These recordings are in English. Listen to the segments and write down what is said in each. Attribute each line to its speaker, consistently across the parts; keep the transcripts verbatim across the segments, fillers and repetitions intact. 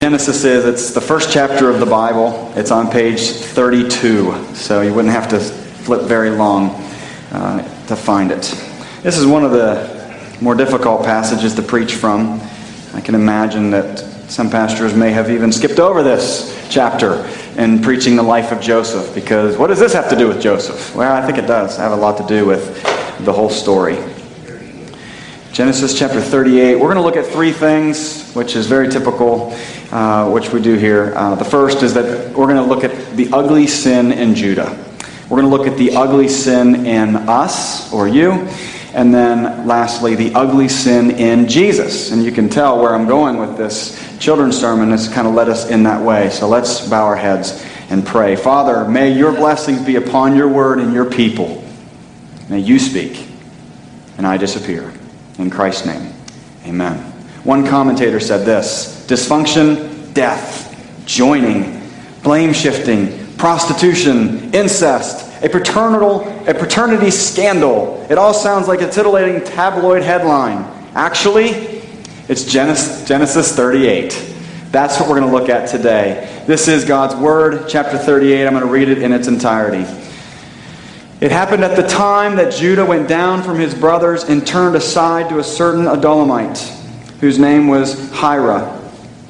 Speaker 1: Genesis is, it's the first chapter of the Bible. It's on page thirty-two, so you wouldn't have to flip very long uh, to find it. This is one of the more difficult passages to preach from. I can imagine that some pastors may have even skipped over this chapter in preaching the life of Joseph, because what does this have to do with Joseph? Well, I think it does have a lot to do with the whole story. Genesis chapter thirty-eight. We're going to look at three things, which is very typical, uh, which we do here. Uh, the first is that we're going to look at the ugly sin in Judah. We're going to look at the ugly sin in us, or you. And then lastly, the ugly sin in Jesus. And you can tell where I'm going with this children's sermon. It's kind of led us in that way. So let's bow our heads and pray. Father, may your blessings be upon your word and your people. May you speak, and I disappear. In Christ's name, amen. One commentator said this: dysfunction, death, joining, blame shifting, prostitution, incest, a paternal, a paternity scandal. It all sounds like a titillating tabloid headline. Actually, it's Genesis, Genesis thirty-eight. That's what we're going to look at today. This is God's Word, chapter thirty-eight. I'm going to read it in its entirety. It happened at the time that Judah went down from his brothers and turned aside to a certain Adullamite, whose name was Hira.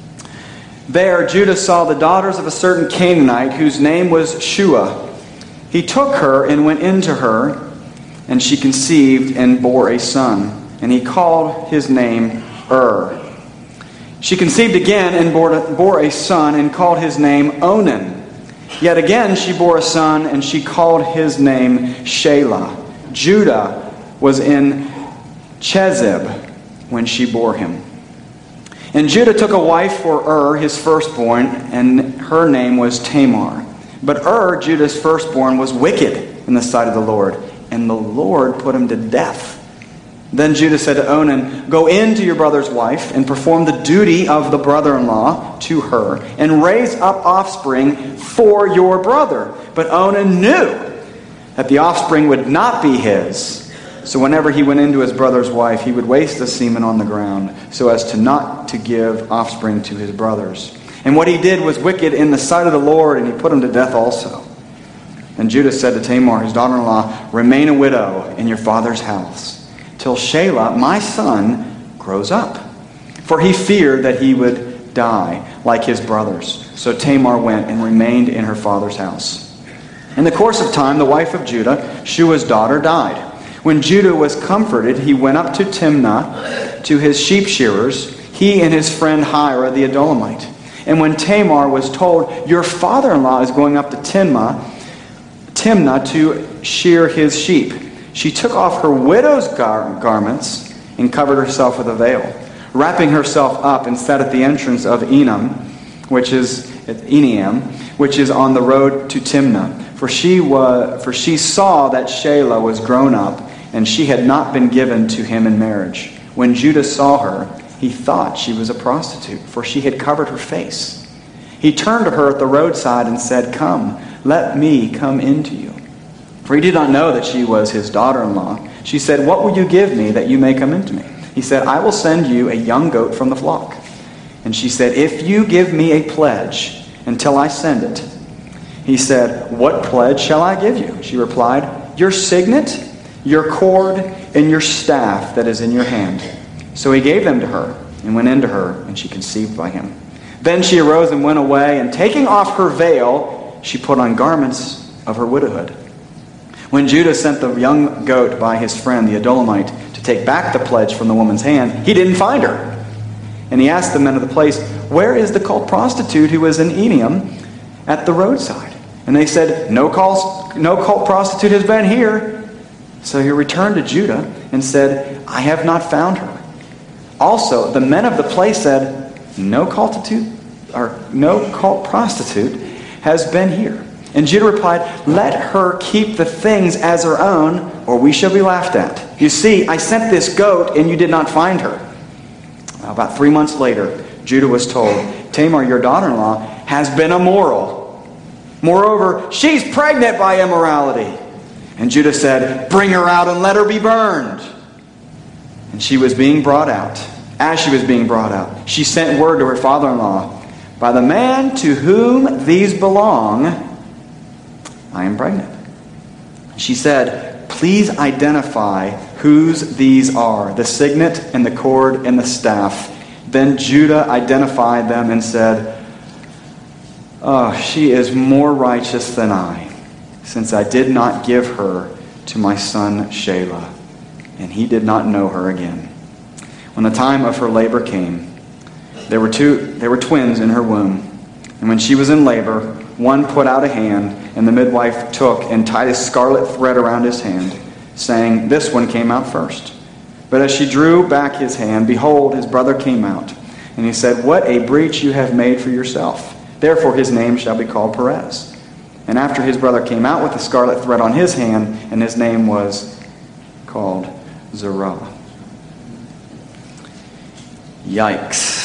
Speaker 1: There Judah saw the daughters of a certain Canaanite, whose name was Shua. He took her and went into her, and she conceived and bore a son, and he called his name Ur. She conceived again and bore, bore a son, and called his name Onan. Yet again she bore a son, and she called his name Shelah. Judah was in Chezib when she bore him. And Judah took a wife for Ur, his firstborn, and her name was Tamar. But Ur, Judah's firstborn, was wicked in the sight of the Lord, and the Lord put him to death. Then Judah said to Onan, "Go in to your brother's wife, and perform the duty of the brother-in-law to her, and raise up offspring for your brother." But Onan knew that the offspring would not be his. So whenever he went into his brother's wife, he would waste the semen on the ground, so as to not to give offspring to his brothers. And what he did was wicked in the sight of the Lord, and he put him to death also. And Judah said to Tamar, his daughter-in-law, "Remain a widow in your father's house, till Shelah, my son, grows up." For he feared that he would die like his brothers. So Tamar went and remained in her father's house. In the course of time, the wife of Judah, Shua's daughter, died. When Judah was comforted, he went up to Timnah to his sheep shearers, he and his friend Hira the Adullamite. And when Tamar was told, "Your father-in-law is going up to Timnah, Timnah to shear his sheep," she took off her widow's gar- garments and covered herself with a veil. Wrapping herself up and sat at the entrance of Enam, which is Eneam, which is on the road to Timnah. For she was, for she saw that Shelah was grown up, and she had not been given to him in marriage. When Judah saw her, he thought she was a prostitute, for she had covered her face. He turned to her at the roadside and said, "Come, let me come in to you." For he did not know that she was his daughter-in-law. She said, "What will you give me that you may come into me?" He said, "I will send you a young goat from the flock." And she said, "If you give me a pledge until I send it." He said, "What pledge shall I give you?" She replied, "Your signet, your cord, and your staff that is in your hand." So he gave them to her and went into her, and she conceived by him. Then she arose and went away, and taking off her veil, she put on garments of her widowhood. When Judah sent the young goat by his friend, the Adullamite, to take back the pledge from the woman's hand, he didn't find her. And he asked the men of the place, "Where is the cult prostitute who was in Eneam at the roadside?" And they said, no cult, no cult prostitute has been here." So he returned to Judah and said, "I have not found her." Also, the men of the place said, No cultitude, or no cult prostitute has been here. And Judah replied, "Let her keep the things as her own, or we shall be laughed at. You see, I sent this goat, and you did not find her." About three months later, Judah was told, "Tamar, your daughter-in-law, has been immoral. Moreover, she's pregnant by immorality." And Judah said, "Bring her out and let her be burned." And she was being brought out. As she was being brought out, she sent word to her father-in-law, by the man to whom these belong, I am pregnant." She said, "Please identify whose these are, the signet and the cord and the staff." Then Judah identified them and said, "Oh, she is more righteous than I, since I did not give her to my son Shelah." And he did not know her again. When the time of her labor came, there were two, there were twins in her womb. And when she was in labor, one put out a hand, and the midwife took and tied a scarlet thread around his hand, saying, "This one came out first." But as she drew back his hand, behold, his brother came out. And he said, "What a breach you have made for yourself. Therefore his name shall be called Perez." And after his brother came out with the scarlet thread on his hand, and his name was called Zerah. Yikes.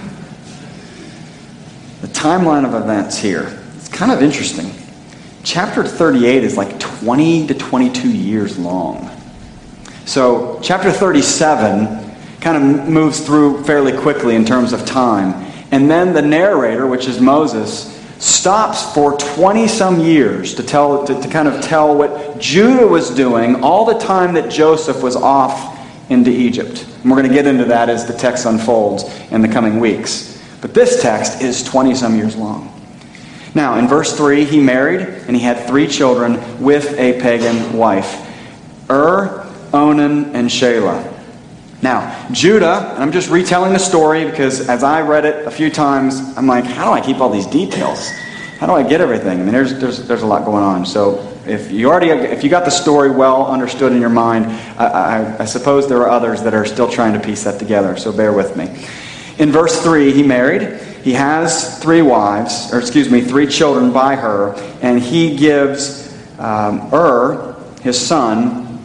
Speaker 1: The timeline of events here, it's kind of interesting. Chapter thirty-eight is like twenty to twenty-two years long. So chapter thirty-seven kind of moves through fairly quickly in terms of time. And then the narrator, which is Moses, stops for twenty-some years to tell to, to kind of tell what Judah was doing all the time that Joseph was off into Egypt. And we're going to get into that as the text unfolds in the coming weeks. But this text is twenty-some years long. Now, in verse three, he married, and he had three children with a pagan wife, Ur, Onan, and Shelah. Now, Judah, and I'm just retelling the story because as I read it a few times, I'm like, how do I keep all these details? How do I get everything? I mean, there's there's there's a lot going on. So if you already if you got the story well understood in your mind, I, I, I suppose there are others that are still trying to piece that together. So bear with me. In verse three, he married. He has three wives, or excuse me, three children by her, and he gives um, Ur, his son,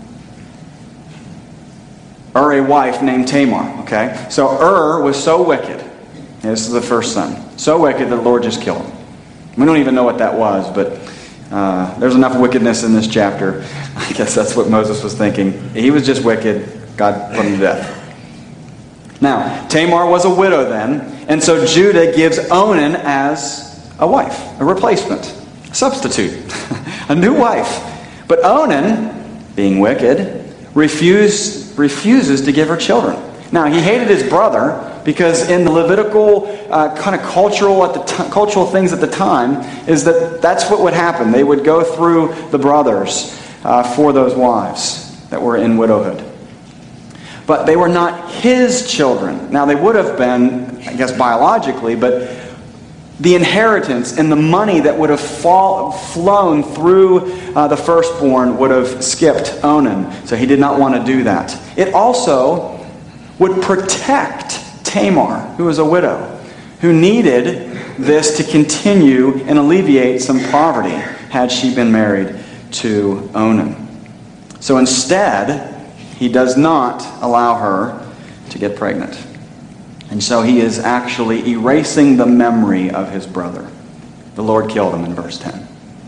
Speaker 1: Ur a wife named Tamar. Okay, so Ur was so wicked. This is the first son. So wicked that the Lord just killed him. We don't even know what that was, but uh, there's enough wickedness in this chapter. I guess that's what Moses was thinking. He was just wicked. God put him to death. Now, Tamar was a widow then, and so Judah gives Onan as a wife, a replacement, a substitute, a new wife. But Onan, being wicked, refused, refuses to give her children. Now, he hated his brother because in the Levitical uh, kind of cultural at the t- cultural things at the time is that that's what would happen. They would go through the brothers uh, for those wives that were in widowhood. But they were not his children. Now, they would have been, I guess, biologically, but the inheritance and the money that would have fall, flown through uh, the firstborn would have skipped Onan. So he did not want to do that. It also would protect Tamar, who was a widow, who needed this to continue and alleviate some poverty had she been married to Onan. So instead, he does not allow her to get pregnant. And so he is actually erasing the memory of his brother. The Lord killed him in verse ten.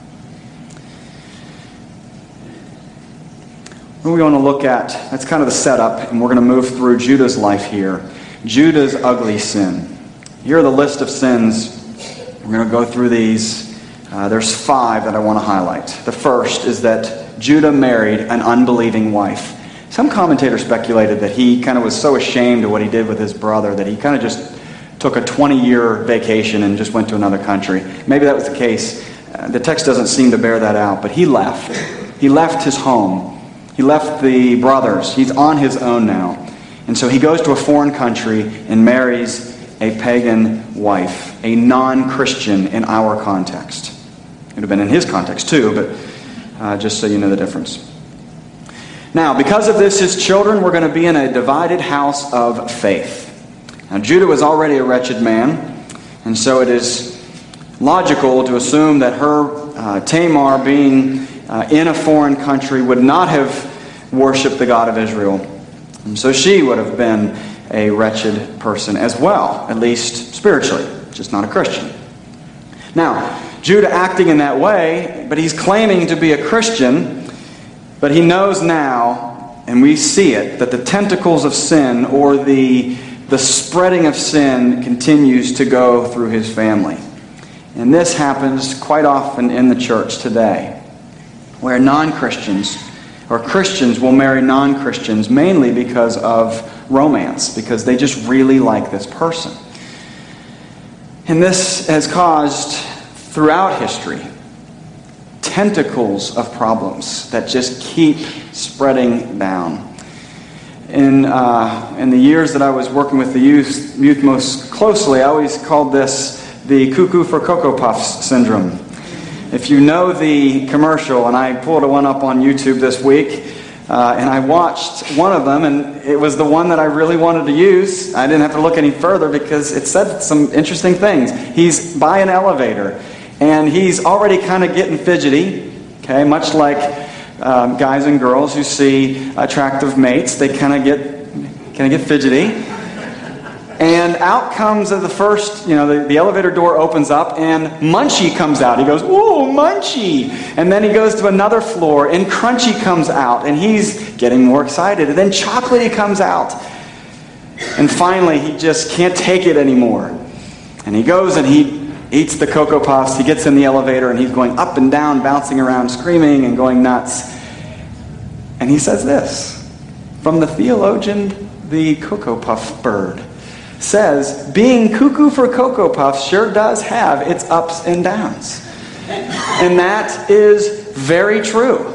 Speaker 1: What we want to look at, that's kind of the setup, and we're going to move through Judah's life here. Judah's ugly sin. Here are the list of sins. We're going to go through these. Uh, there's five that I want to highlight. The first is that Judah married an unbelieving wife. Some commentators speculated that he kind of was so ashamed of what he did with his brother that he kind of just took a twenty-year vacation and just went to another country. Maybe that was the case. Uh, the text doesn't seem to bear that out, but he left. He left his home. He left the brothers. He's on his own now. And so he goes to a foreign country and marries a pagan wife, a non-Christian in our context. It would have been in his context too, but uh, just so you know the difference. Now, because of this, his children were going to be in a divided house of faith. Now, Judah was already a wretched man, and so it is logical to assume that her, uh, Tamar, being uh, in a foreign country, would not have worshipped the God of Israel. And so she would have been a wretched person as well, at least spiritually, just not a Christian. Now, Judah acting in that way, but he's claiming to be a Christian. But he knows now, and we see it, that the tentacles of sin or the the spreading of sin continues to go through his family. And this happens quite often in the church today, where non-Christians or Christians will marry non-Christians mainly because of romance, because they just really like this person. And this has caused, throughout history, tentacles of problems that just keep spreading down. In, uh, in the years that I was working with the youth, youth most closely, I always called this the cuckoo for Cocoa Puffs syndrome. If you know the commercial, and I pulled one up on YouTube this week, uh, and I watched one of them, and it was the one that I really wanted to use. I didn't have to look any further because it said some interesting things. He's by an elevator, and he's already kind of getting fidgety, okay, much like um, guys and girls who see attractive mates. They kind of get kind of get fidgety. And out comes the first, you know, the, the elevator door opens up and Munchie comes out. He goes, "Ooh, Munchie!" And then he goes to another floor and Crunchy comes out and he's getting more excited. And then Chocolatey comes out. And finally, he just can't take it anymore. And he goes and he eats the Cocoa Puffs. He gets in the elevator and he's going up and down, bouncing around, screaming and going nuts. And he says this, from the theologian, the Cocoa Puff bird, says, being cuckoo for Cocoa Puffs sure does have its ups and downs. And that is very true.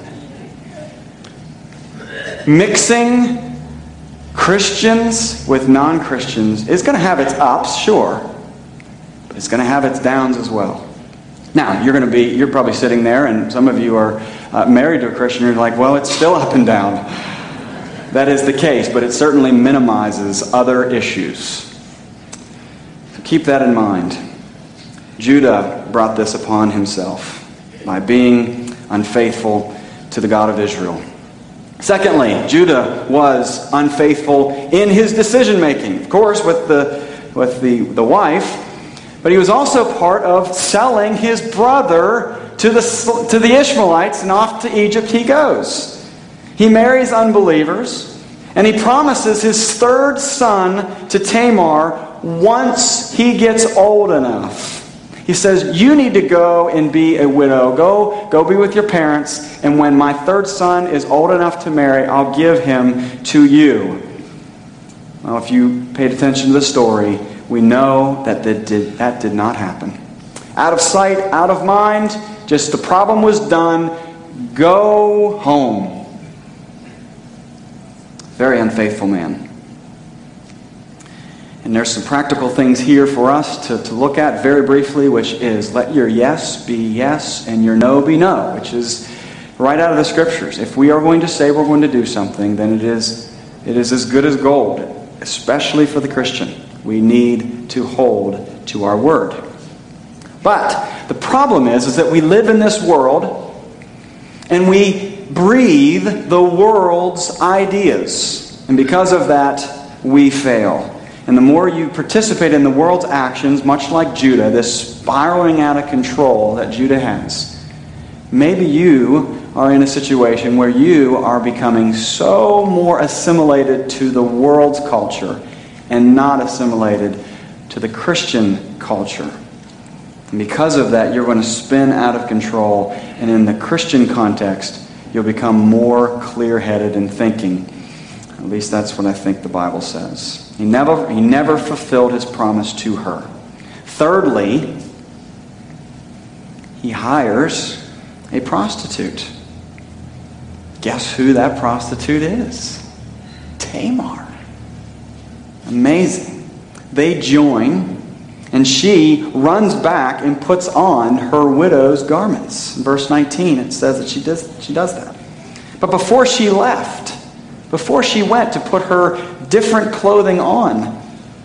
Speaker 1: Mixing Christians with non-Christians is going to have its ups, sure, but it's going to have its downs as well. Now, you're going to be, you're probably sitting there, and some of you are uh, married to a Christian, and you're like, well, it's still up and down. That is the case, but it certainly minimizes other issues. So keep that in mind. Judah brought this upon himself by being unfaithful to the God of Israel. Secondly, Judah was unfaithful in his decision-making, of course, with the, with the, the wife, but he was also part of selling his brother to the, to the Ishmaelites, and off to Egypt he goes. He marries unbelievers, and he promises his third son to Tamar once he gets old enough. He says, you need to go and be a widow. Go, go be with your parents, and when my third son is old enough to marry, I'll give him to you. Well, if you paid attention to the story, we know that that did, that did not happen. Out of sight, out of mind, just the problem was done. Go home. Very unfaithful man. And there's some practical things here for us to, to look at very briefly, which is let your yes be yes and your no be no, which is right out of the Scriptures. If we are going to say we're going to do something, then it is, it is as good as gold, especially for the Christian. We need to hold to our word. But the problem is, is that we live in this world and we breathe the world's ideas. And because of that, we fail. And the more you participate in the world's actions, much like Judah, this spiraling out of control that Judah has, maybe you are in a situation where you are becoming so more assimilated to the world's culture and not assimilated to the Christian culture. And because of that, you're going to spin out of control. And in the Christian context, you'll become more clear-headed in thinking. At least that's what I think the Bible says. He never, he never fulfilled his promise to her. Thirdly, he hires a prostitute. Guess who that prostitute is? Tamar. Amazing. They join, and she runs back and puts on her widow's garments. In verse nineteen, it says that she does, she does that. But before she left, before she went to put her different clothing on,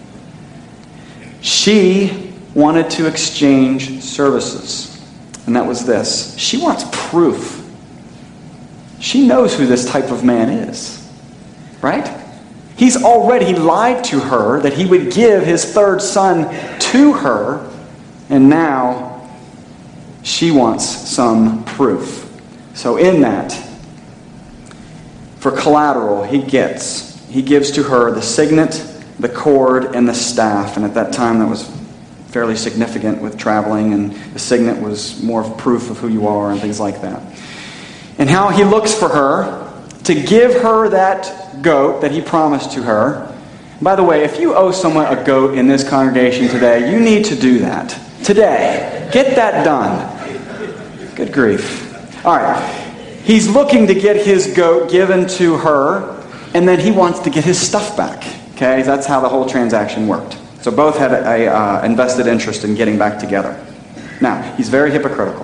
Speaker 1: she wanted to exchange services. And that was this. She wants proof. She knows who this type of man is. Right? He's already lied to her that he would give his third son to her, and now she wants some proof. So in that, for collateral, he gets, he gives to her the signet the cord and the staff. And at that time, that was fairly significant with traveling, and the signet was more of proof of who you are and things like that. And how he looks for her to give her that goat that he promised to her. By the way, if you owe someone a goat in this congregation today, you need to do that. Today. Get that done. Good grief. All right. He's looking to get his goat given to her, and then he wants to get his stuff back. Okay? That's how the whole transaction worked. So both had a uh, invested interest in getting back together. Now, he's very hypocritical.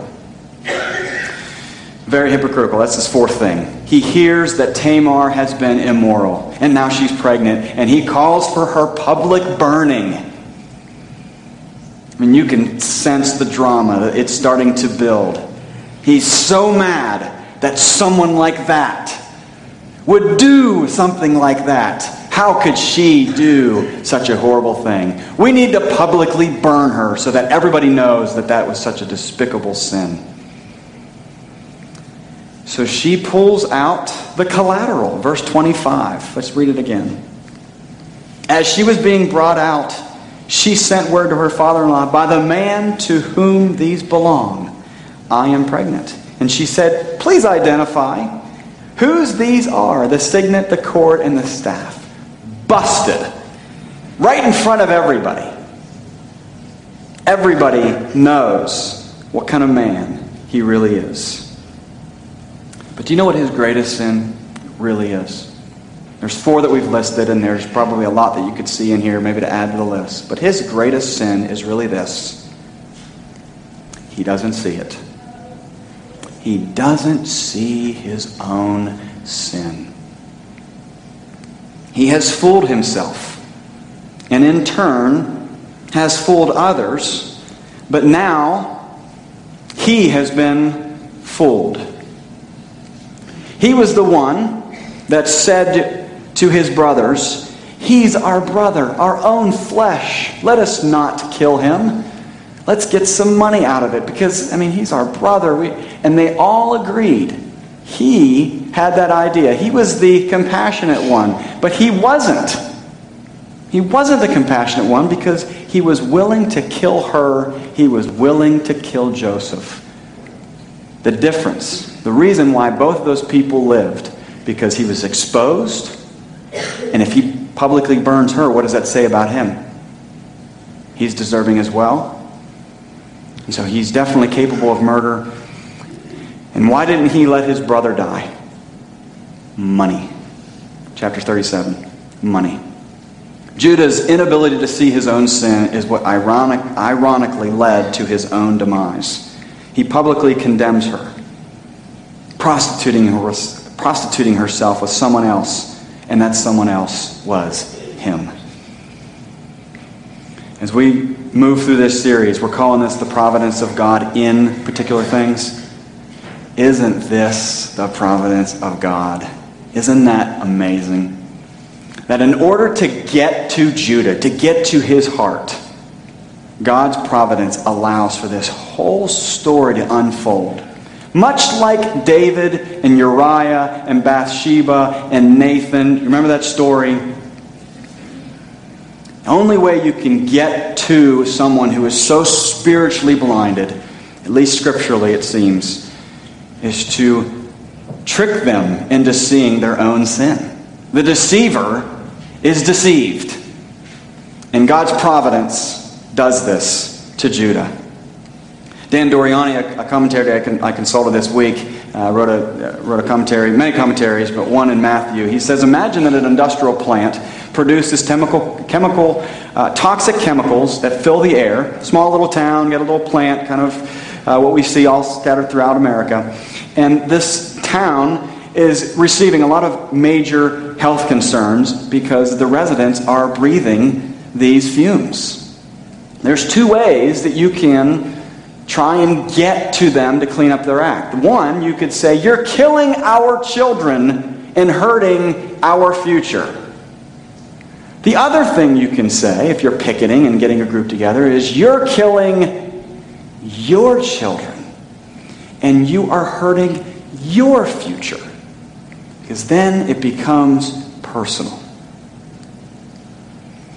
Speaker 1: Very hypocritical. That's his fourth thing. He hears that Tamar has been immoral, and now she's pregnant, and he calls for her public burning. I mean, you can sense the drama. It's starting to build. He's so mad that someone like that would do something like that. How could she do such a horrible thing? We need to publicly burn her so that everybody knows that that was such a despicable sin. So she pulls out the collateral. Verse twenty-five. Let's read it again. As she was being brought out, she sent word to her father-in-law, by the man to whom these belong, I am pregnant. And she said, please identify whose these are, the signet, the cord, and the staff. Busted. Right in front of everybody. Everybody knows what kind of man he really is. But do you know what his greatest sin really is? There's four that we've listed, and there's probably a lot that you could see in here maybe to add to the list. But his greatest sin is really this. He doesn't see it. He doesn't see his own sin. He has fooled himself, and in turn has fooled others, but now he has been fooled. He was the one that said to his brothers, he's our brother, our own flesh. Let us not kill him. Let's get some money out of it because, I mean, he's our brother. We, and they all agreed. He had that idea. He was the compassionate one, but he wasn't. He wasn't the compassionate one because he was willing to kill her. He was willing to kill Joseph. The difference, the reason why both of those people lived, because he was exposed, and if he publicly burns her, what does that say about him? He's deserving as well. And so he's definitely capable of murder. And why didn't he let his brother die? Money. Chapter thirty-seven. Money. Judah's inability to see his own sin is what ironic, ironically led to his own demise. He publicly condemns her, prostituting, her, prostituting herself with someone else, and that someone else was him. As we move through this series, we're calling this the providence of God in particular things. Isn't this the providence of God? Isn't that amazing? That in order to get to Judah, to get to his heart, God's providence allows for this whole story to unfold. Much like David and Uriah and Bathsheba and Nathan. Remember that story? The only way you can get to someone who is so spiritually blinded, at least scripturally it seems, is to trick them into seeing their own sin. The deceiver is deceived. And God's providence does this to Judah. Dan Doriani, a, a commentary I, con, I consulted this week, uh, wrote, a, uh, wrote a commentary, many commentaries, but one in Matthew. He says, imagine that an industrial plant produces chemical, chemical uh, toxic chemicals that fill the air. Small little town, got a little plant, kind of uh, what we see all scattered throughout America. And this town is receiving a lot of major health concerns because the residents are breathing these fumes. There's two ways that you can try and get to them to clean up their act. One, you could say, you're killing our children and hurting our future. The other thing you can say, if you're picketing and getting a group together, is you're killing your children and you are hurting your future. Because then it becomes personal.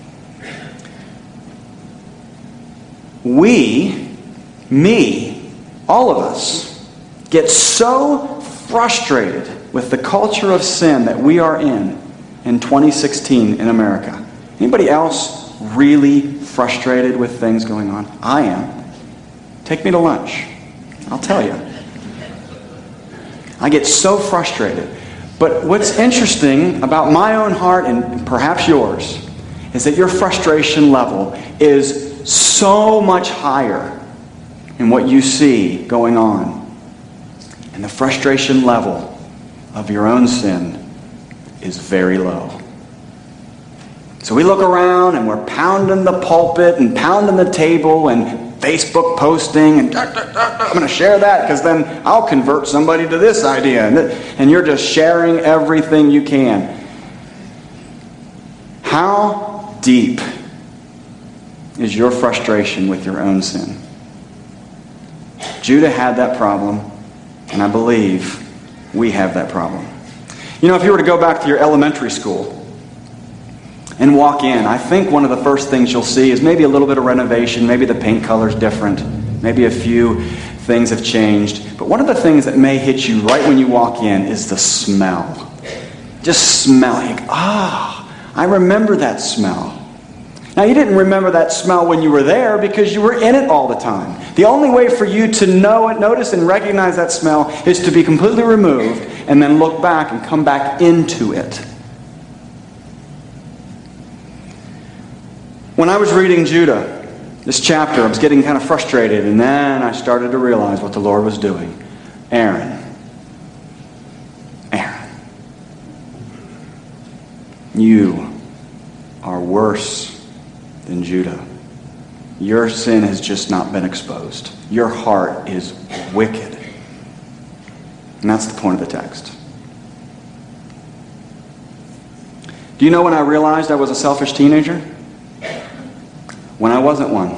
Speaker 1: we, me, all of us, get so frustrated with the culture of sin that we are in in twenty sixteen in America. Anybody else really frustrated with things going on? I am. Take me to lunch. I'll tell you. I get so frustrated. But what's interesting about my own heart and perhaps yours is that your frustration level is so much higher in what you see going on. And the frustration level of your own sin is very low. So we look around and we're pounding the pulpit and pounding the table and Facebook posting and da, da, da, da, I'm going to share that because then I'll convert somebody to this idea. And, th- and you're just sharing everything you can. How deep is your frustration with your own sin? Judah had that problem, and I believe we have that problem. You know, if you were to go back to your elementary school and walk in, I think one of the first things you'll see is maybe a little bit of renovation, maybe the paint color's different, maybe a few things have changed. But one of the things that may hit you right when you walk in is the smell. Just smelling. Ah, I remember that smell. Now, you didn't remember that smell when you were there because you were in it all the time. The only way for you to know it, notice and recognize that smell is to be completely removed and then look back and come back into it. When I was reading Judah, this chapter, I was getting kind of frustrated, and then I started to realize what the Lord was doing. Aaron. Aaron. You are worse than Judah. Your sin has just not been exposed. Your heart is wicked. And that's the point of the text. Do you know when I realized I was a selfish teenager? When I wasn't one.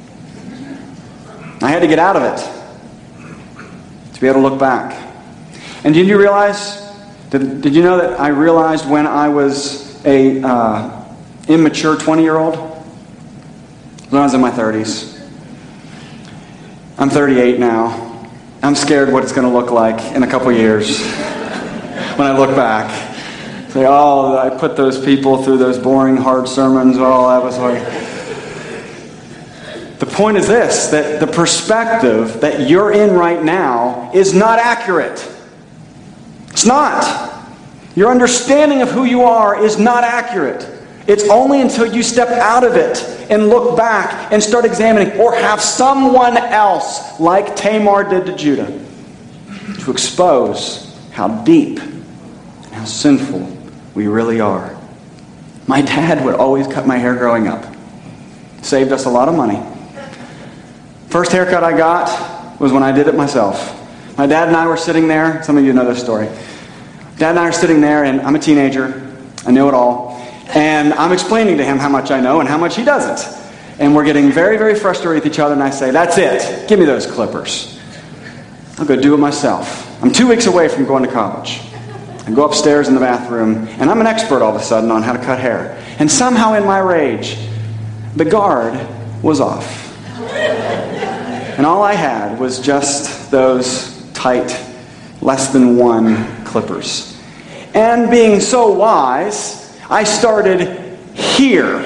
Speaker 1: I had to get out of it to be able to look back. And did you realize, did, did you know that I realized when I was a uh, immature twenty-year-old? When I was in my thirties. I'm thirty-eight now. I'm scared what it's going to look like in a couple years when I look back. Say, oh, I put those people through those boring, hard sermons. Oh, that was like... The point is this, that the perspective that you're in right now is not accurate. It's not. Your understanding of who you are is not accurate. It's only until you step out of it and look back and start examining, or have someone else, like Tamar did to Judah, to expose how deep and how sinful we really are. My dad would always cut my hair growing up. Saved us a lot of money. First haircut I got was when I did it myself. My dad and I were sitting there. Some of you know this story. Dad and I are sitting there, and I'm a teenager. I know it all. And I'm explaining to him how much I know and how much he doesn't. And we're getting very, very frustrated with each other, and I say, that's it. Give me those clippers. I'll go do it myself. I'm two weeks away from going to college. I go upstairs in the bathroom, and I'm an expert all of a sudden on how to cut hair. And somehow in my rage, the guard was off. And all I had was just those tight, less than one clippers. And being so wise, I started here.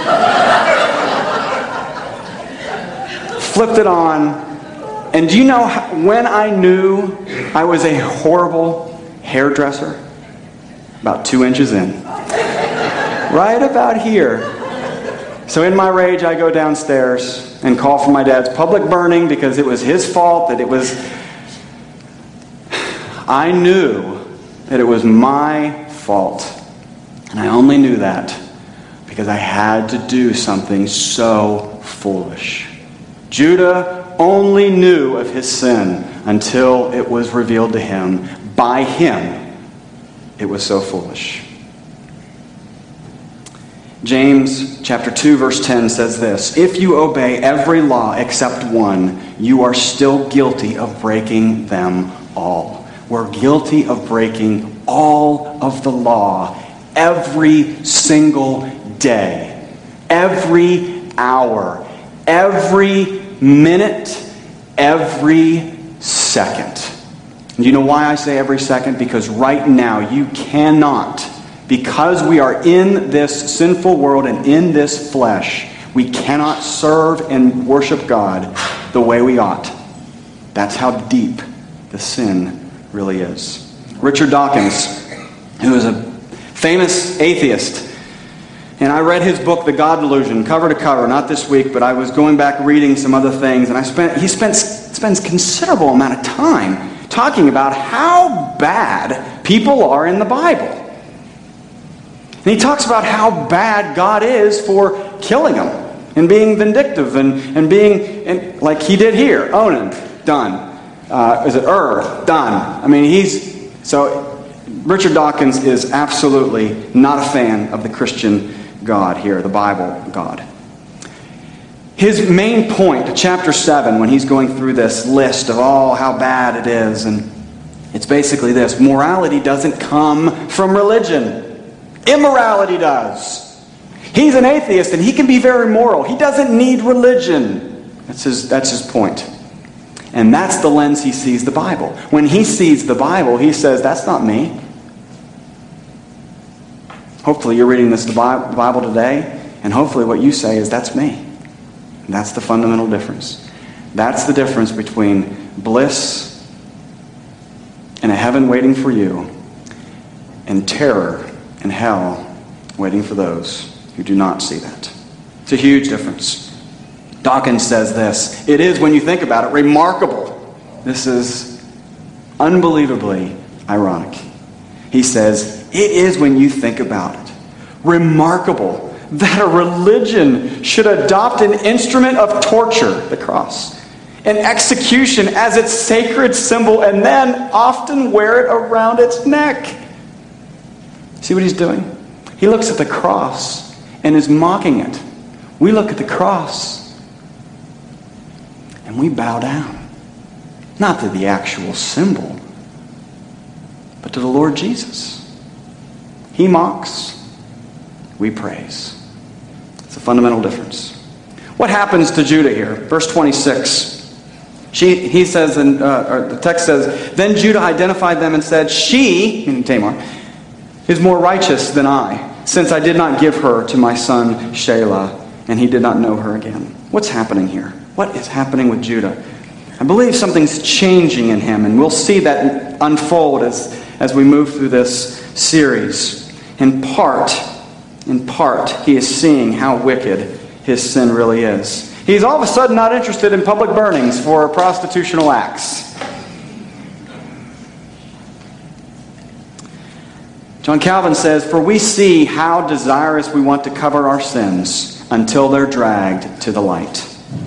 Speaker 1: Flipped it on. And do you know how, when I knew I was a horrible hairdresser? About two inches in. Right about here. So in my rage, I go downstairs and call for my dad's public burning because it was his fault, that it was... I knew that it was my fault. And I only knew that because I had to do something so foolish. Judah only knew of his sin until it was revealed to him. By him, it was so foolish. James chapter two verse ten says this, if you obey every law except one, you are still guilty of breaking them all. We're guilty of breaking all of the law every single day, every hour, Every minute, every second. And you know why I say every second? Because right now you cannot, because we are in this sinful world and in this flesh, we cannot serve and worship God the way we ought. That's how deep the sin really is. Richard Dawkins, who is a famous atheist, and I read his book, The God Delusion, cover to cover, not this week, but I was going back reading some other things, and I spent he spent, spends considerable amount of time talking about how bad people are in the Bible. And he talks about how bad God is for killing them and being vindictive and, and being, and, like he did here, Onan, done. Uh, is it Ur, done. I mean, he's, so Richard Dawkins is absolutely not a fan of the Christian God here, the Bible God. His main point, chapter seven, when he's going through this list of, oh, how bad it is, and it's basically this: morality doesn't come from religion. Immorality does. He's an atheist, and he can be very moral. He doesn't need religion. That's his, that's his point. And that's the lens he sees the Bible. When he sees the Bible, he says, that's not me. Hopefully you're reading this Bible today, and hopefully what you say is, that's me. And that's the fundamental difference. That's the difference between bliss and a heaven waiting for you and terror and hell waiting for those who do not see that. It's a huge difference. Dawkins says this: it is, when you think about it, remarkable. This is unbelievably ironic. He says, it is, when you think about it, remarkable that a religion should adopt an instrument of torture, the cross, and execution as its sacred symbol, and then often wear it around its neck. See what he's doing? He looks at the cross and is mocking it. We look at the cross and we bow down. Not to the actual symbol, but to the Lord Jesus. He mocks, we praise. It's a fundamental difference. What happens to Judah here? Verse twenty-six. She, he says, and uh, or the text says, then Judah identified them and said, she, meaning Tamar, is more righteous than I, since I did not give her to my son Shelah, and he did not know her again. What's happening here? What is happening with Judah? I believe something's changing in him, and we'll see that unfold as, as we move through this series. In part, in part, he is seeing how wicked his sin really is. He's all of a sudden not interested in public burnings for prostitutional acts. John Calvin says, for we see how desirous we want to cover our sins until they're dragged to the light.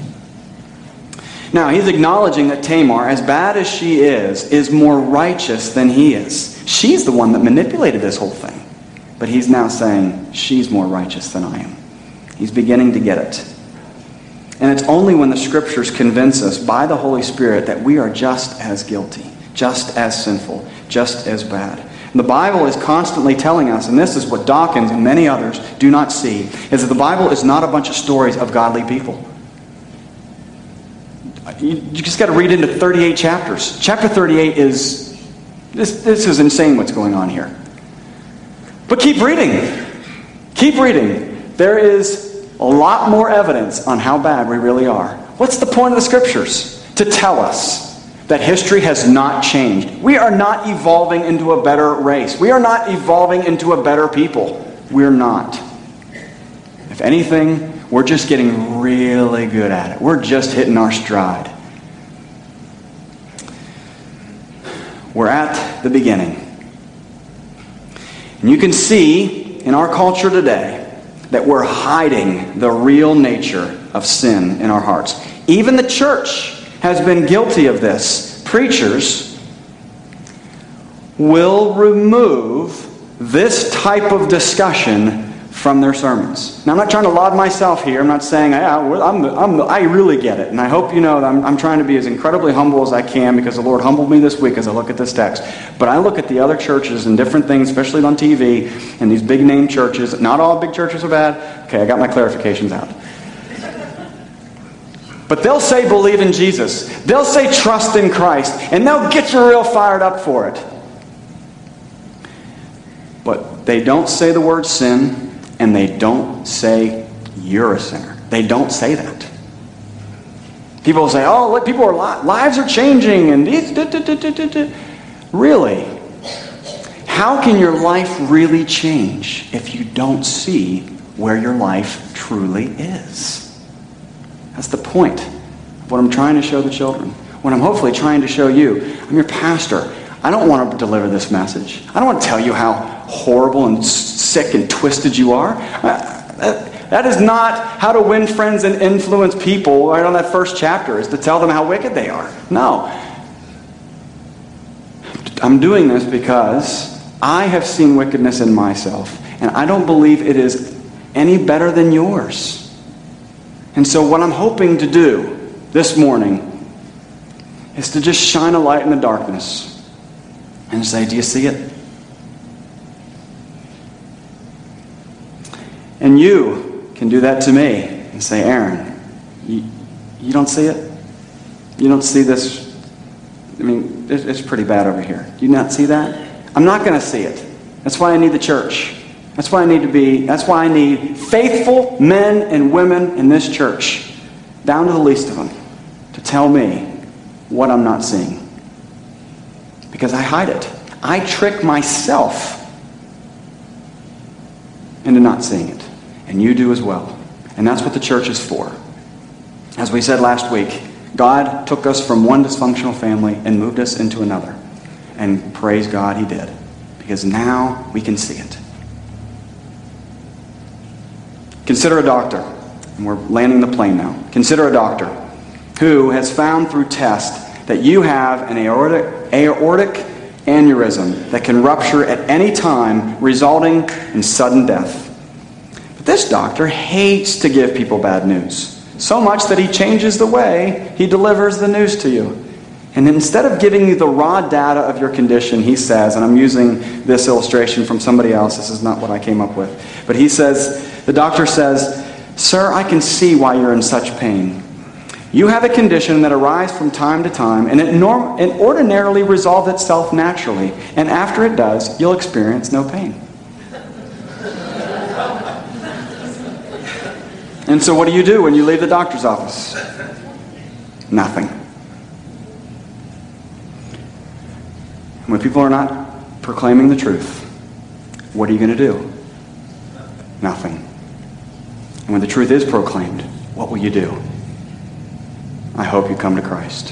Speaker 1: Now, he's acknowledging that Tamar, as bad as she is, is more righteous than he is. She's the one that manipulated this whole thing. But he's now saying, she's more righteous than I am. He's beginning to get it. And it's only when the Scriptures convince us by the Holy Spirit that we are just as guilty, just as sinful, just as bad. And the Bible is constantly telling us, and this is what Dawkins and many others do not see, is that the Bible is not a bunch of stories of godly people. You, you just got to read into thirty-eight chapters. Chapter thirty-eight is, this, this is insane what's going on here. But keep reading. Keep reading. There is a lot more evidence on how bad we really are. What's the point of the Scriptures? To tell us that history has not changed. We are not evolving into a better race. We are not evolving into a better people. We're not. If anything, we're just getting really good at it. We're just hitting our stride. We're at the beginning. And you can see in our culture today that we're hiding the real nature of sin in our hearts. Even the church has been guilty of this. Preachers will remove this type of discussion from their sermons. Now, I'm not trying to laud myself here. I'm not saying, yeah, I'm, I'm, I really get it. And I hope you know that I'm, I'm trying to be as incredibly humble as I can because the Lord humbled me this week as I look at this text. But I look at the other churches and different things, especially on T V, and these big name churches. Not all big churches are bad. Okay, I got my clarifications out. But they'll say believe in Jesus. They'll say trust in Christ. And they'll get you real fired up for it. But they don't say the word sin, and they don't say you're a sinner. They don't say that. People will say, oh, look, people are li- lives are changing, and these, da, da, da, da, da, da. Really? How can your life really change if you don't see where your life truly is? That's the point of what I'm trying to show the children. What I'm hopefully trying to show you. I'm your pastor. I don't want to deliver this message. I don't want to tell you how horrible and sick and twisted you are. That, that is not how to win friends and influence people right on that first chapter, is to tell them how wicked they are. No. I'm doing this because I have seen wickedness in myself, and I don't believe it is any better than yours. And so what I'm hoping to do this morning is to just shine a light in the darkness and say, do you see it? And you can do that to me and say, Aaron, you, you don't see it? You don't see this? I mean, it's pretty bad over here. Do you not see that? I'm not going to see it. That's why I need the church. That's why I need to be, that's why I need faithful men and women in this church, down to the least of them, to tell me what I'm not seeing. Because I hide it. I trick myself into not seeing it. And you do as well. And that's what the church is for. As we said last week, God took us from one dysfunctional family and moved us into another. And praise God he did. Because now we can see it. Consider a doctor, and we're landing the plane now. Consider a doctor who has found through test that you have an aortic, aortic aneurysm that can rupture at any time, resulting in sudden death. But this doctor hates to give people bad news, so much that he changes the way he delivers the news to you. And instead of giving you the raw data of your condition, he says, and I'm using this illustration from somebody else, this is not what I came up with, but he says, the doctor says, sir, I can see why you're in such pain. You have a condition that arises from time to time, and it, norm- it ordinarily resolves itself naturally, and after it does, you'll experience no pain. And so what do you do when you leave the doctor's office? Nothing. When people are not proclaiming the truth, what are you going to do? Nothing. And when the truth is proclaimed, what will you do? I hope you come to Christ.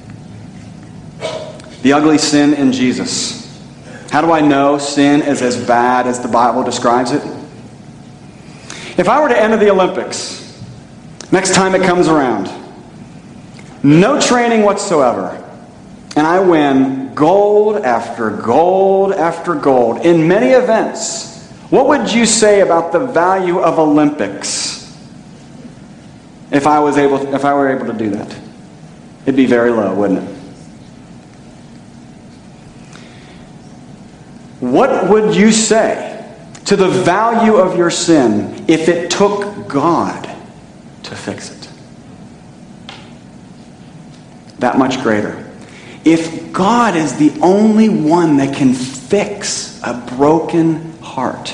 Speaker 1: The ugly sin in Jesus. How do I know sin is as bad as the Bible describes it? If I were to enter the Olympics, next time it comes around, no training whatsoever, and I win gold after gold after gold in many events, what would you say about the value of Olympics if I was able to, if I were able to do that? It'd be very low, wouldn't it? What would you say to the value of your sin if it took God to fix it? That much greater. If God is the only one that can fix a broken heart,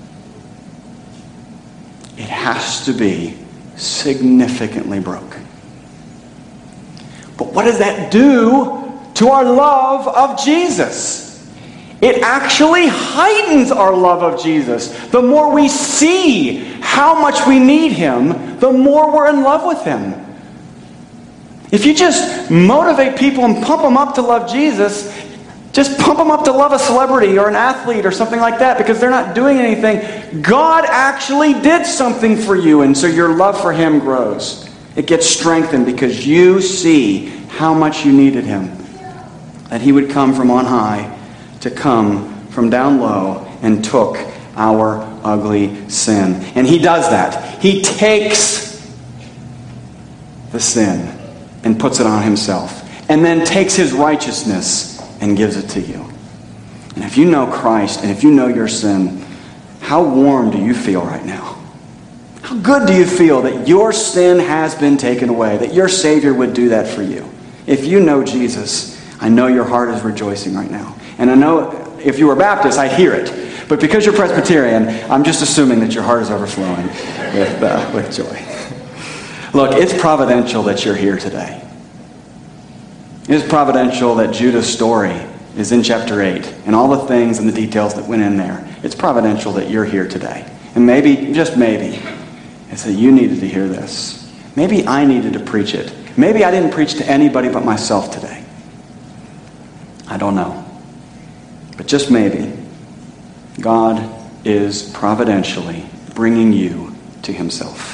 Speaker 1: it has to be significantly broken. But what does that do to our love of Jesus? It actually heightens our love of Jesus. The more we see how much we need him, the more we're in love with him. If you just motivate people and pump them up to love Jesus, just pump them up to love a celebrity or an athlete or something like that because they're not doing anything. God actually did something for you, and so your love for him grows. It gets strengthened because you see how much you needed him. That he would come from on high to come from down low and took our ugly sin. And he does that. He takes the sin and puts it on himself, and then takes his righteousness and gives it to you. And if you know Christ, and if you know your sin, how warm do you feel right now? How good do you feel that your sin has been taken away, that your Savior would do that for you? If you know Jesus, I know your heart is rejoicing right now. And I know if you were Baptist, I'd hear it. But because you're Presbyterian, I'm just assuming that your heart is overflowing with, uh, with joy. Look, it's providential that you're here today. It's providential that Judah's story is in chapter eight, and all the things and the details that went in there. It's providential that you're here today. And maybe, just maybe, it's that you needed to hear this. Maybe I needed to preach it. Maybe I didn't preach to anybody but myself today. I don't know. But just maybe, God is providentially bringing you to himself.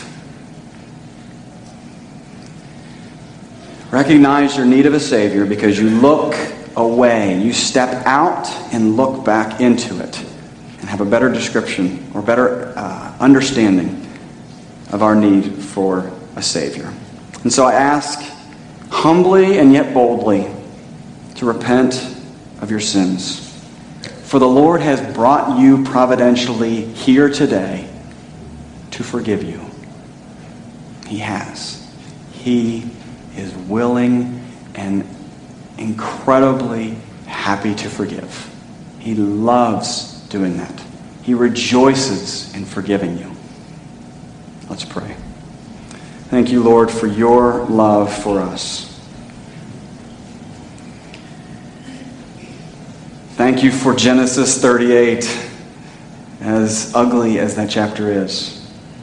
Speaker 1: Recognize your need of a Savior because you look away. You step out and look back into it and have a better description or better uh, understanding of our need for a Savior. And so I ask humbly and yet boldly to repent of your sins. For the Lord has brought you providentially here today to forgive you. He has. He is willing and incredibly happy to forgive. He loves doing that. He rejoices in forgiving you. Let's pray. Thank you, Lord, for your love for us. Thank you for Genesis thirty-eight, as ugly as that chapter is.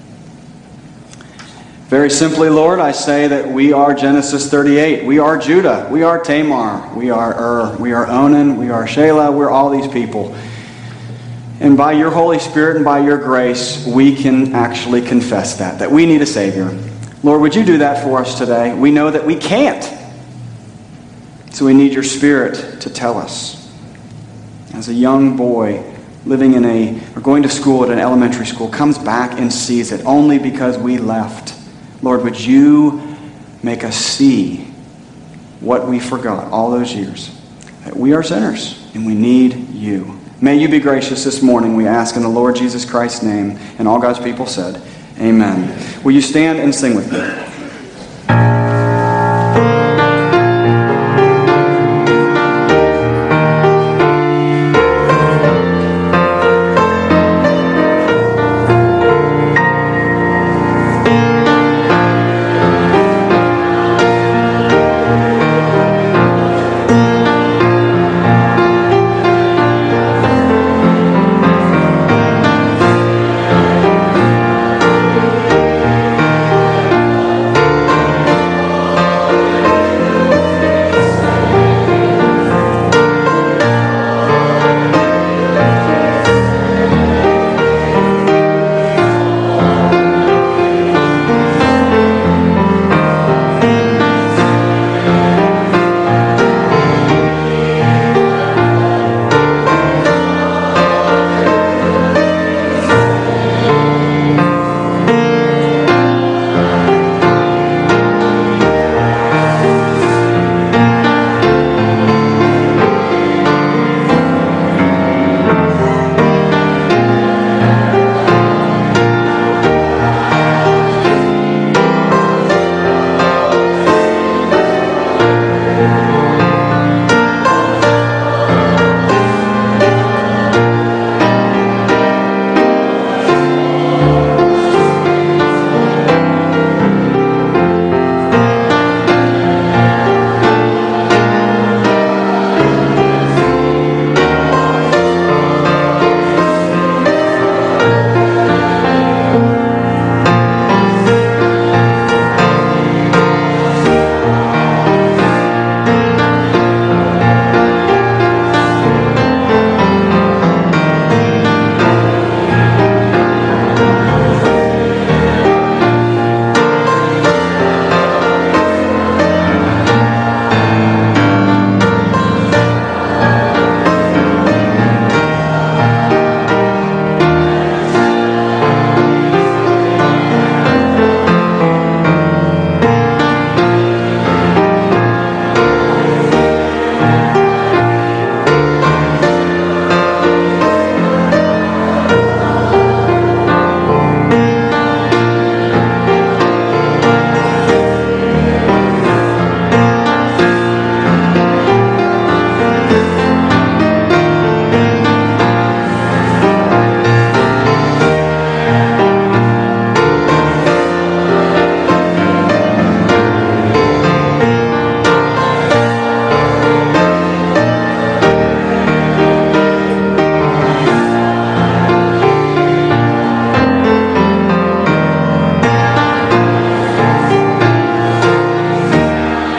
Speaker 1: Very simply, Lord, I say that we are Genesis thirty-eight. We are Judah. We are Tamar. We are Ur. We are Onan. We are Shelah. We're all these people. And by your Holy Spirit and by your grace, we can actually confess that, that we need a Savior. Lord, would you do that for us today? We know that we can't. So we need your Spirit to tell us. As a young boy living in a, or going to school at an elementary school, comes back and sees it only because we left. Lord, would you make us see what we forgot all those years? That we are sinners and we need you. May you be gracious this morning, we ask in the Lord Jesus Christ's name. And all God's people said, amen. Will you stand and sing with me?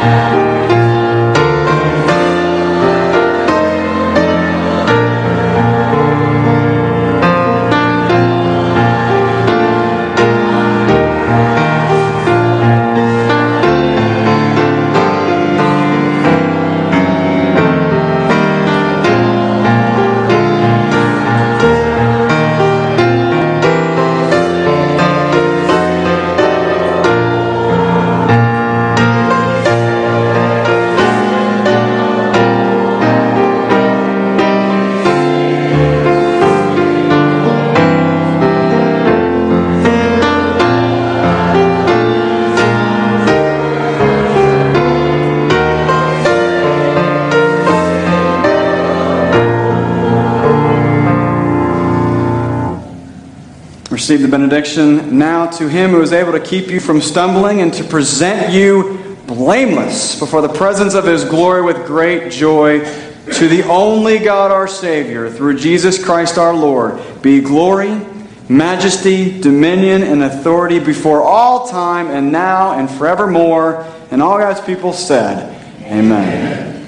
Speaker 1: Receive the benediction. Now to him who is able to keep you from stumbling and to present you blameless before the presence of his glory with great joy, to the only God our Savior, through Jesus Christ our Lord, be glory, majesty, dominion, and authority before all time and now and forevermore. And all God's people said, Amen. Amen.